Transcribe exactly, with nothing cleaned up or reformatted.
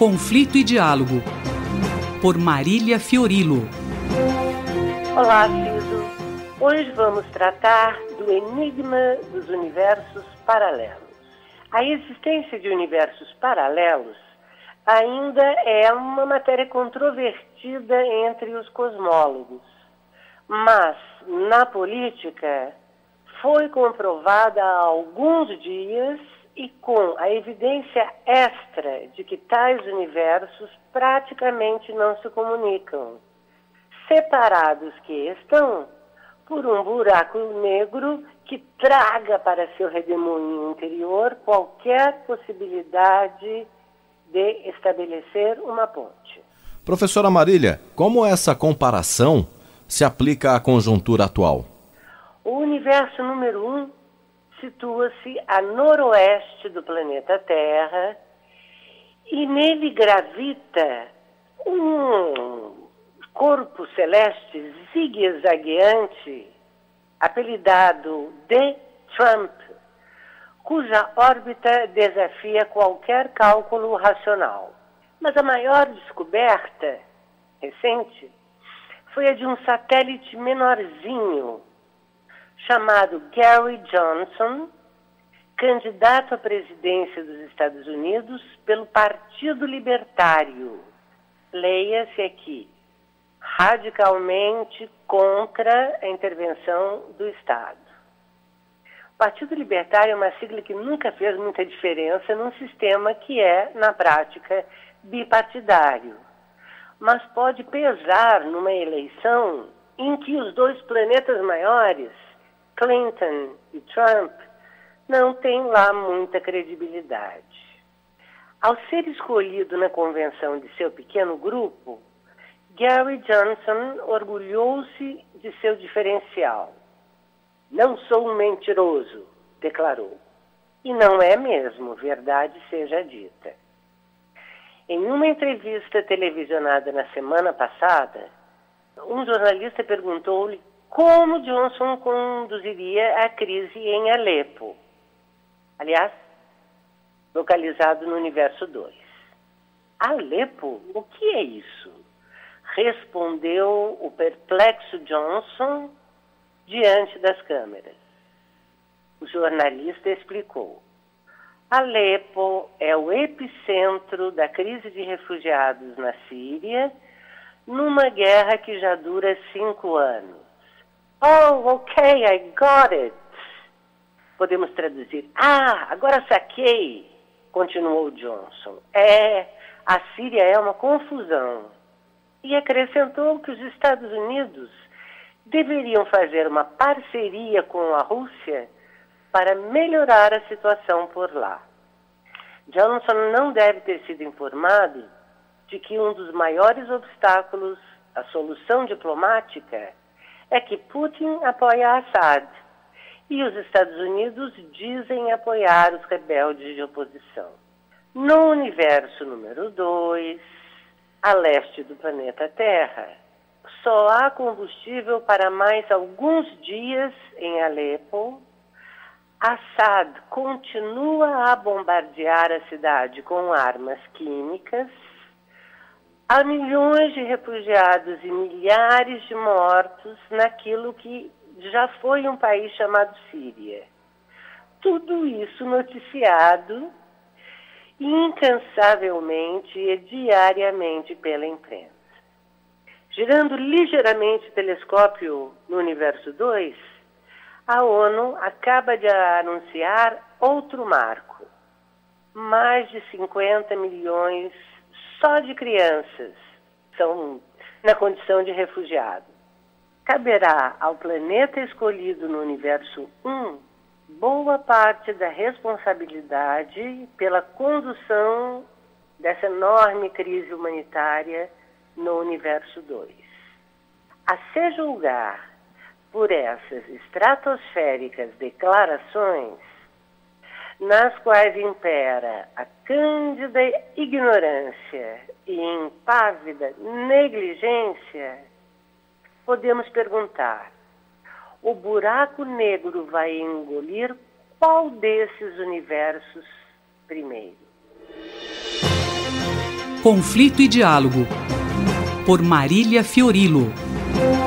Conflito e Diálogo, por Marília Fiorilo. Olá, Cido. Hoje vamos tratar do enigma dos universos paralelos. A existência de universos paralelos ainda é uma matéria controvertida entre os cosmólogos, mas na política foi comprovada há alguns dias e com a evidência extra de que tais universos praticamente não se comunicam, separados que estão por um buraco negro que traga para seu redemoinho interior qualquer possibilidade de estabelecer uma ponte. Professora Marília, como essa comparação se aplica à conjuntura atual? O universo número um situa-se a noroeste do planeta Terra e nele gravita um corpo celeste zigue-zagueante, apelidado de Trump, cuja órbita desafia qualquer cálculo racional. Mas a maior descoberta recente foi a de um satélite menorzinho, chamado Gary Johnson, candidato à presidência dos Estados Unidos pelo Partido Libertário. Leia-se aqui, radicalmente contra a intervenção do Estado. O Partido Libertário é uma sigla que nunca fez muita diferença num sistema que é, na prática, bipartidário, mas pode pesar numa eleição em que os dois planetas maiores, Clinton e Trump, não têm lá muita credibilidade. Ao ser escolhido na convenção de seu pequeno grupo, Gary Johnson orgulhou-se de seu diferencial. Não sou um mentiroso, declarou. E não é mesmo, verdade seja dita. Em uma entrevista televisionada na semana passada, um jornalista perguntou-lhe como Johnson conduziria a crise em Alepo. Aliás, localizado no universo dois. Alepo? O que é isso? Respondeu o perplexo Johnson diante das câmeras. O jornalista explicou. Alepo é o epicentro da crise de refugiados na Síria, numa guerra que já dura cinco anos. Oh, ok, I got it. Podemos traduzir. Ah, agora saquei, continuou Johnson. É, a Síria é uma confusão. E acrescentou que os Estados Unidos deveriam fazer uma parceria com a Rússia para melhorar a situação por lá. Johnson não deve ter sido informado de que um dos maiores obstáculos à solução diplomática é que Putin apoia Assad e os Estados Unidos dizem apoiar os rebeldes de oposição. No universo número dois, a leste do planeta Terra, só há combustível para mais alguns dias em Alepo. Assad continua a bombardear a cidade com armas químicas. Há milhões de refugiados e milhares de mortos naquilo que já foi um país chamado Síria. Tudo isso noticiado incansavelmente e diariamente pela imprensa. Girando ligeiramente o telescópio no universo dois, a ONU acaba de anunciar outro marco. Mais de cinquenta milhões só de crianças são na condição de refugiado. Caberá ao planeta escolhido no universo um boa parte da responsabilidade pela condução dessa enorme crise humanitária no universo dois. A se julgar por essas estratosféricas declarações, nas quais impera a cândida ignorância e impávida negligência, podemos perguntar: o buraco negro vai engolir qual desses universos primeiro? Conflito e Diálogo, por Marília Fiorilo.